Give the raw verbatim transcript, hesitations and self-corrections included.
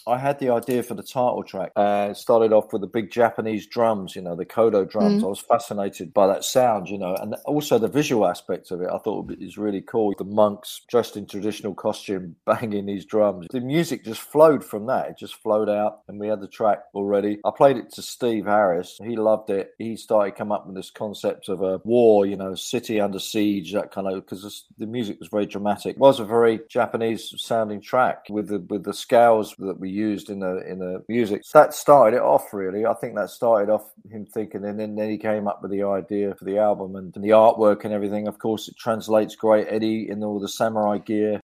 I had the idea for the title track. Uh, it started off with the big Japanese drums, you know, the Kodo drums. Mm. I was fascinated by that sound, you know, and also the visual aspect of it. I thought it was really cool. The monks dressed in traditional costume banging these drums. The music just flowed from that. It just flowed out, and we had the track already. I played it to Steve Harris. He loved it. He started come up with this concept of a war, you know, city under siege, that kind of, because the music was very dramatic. It was a very Japanese sounding track with the with the scales that we used in the in the music. That started it off, really. I think that started off him thinking, and then, then he came up with the idea for the album and, and the artwork and everything. Of course, it translates great. Eddie in all the samurai gear,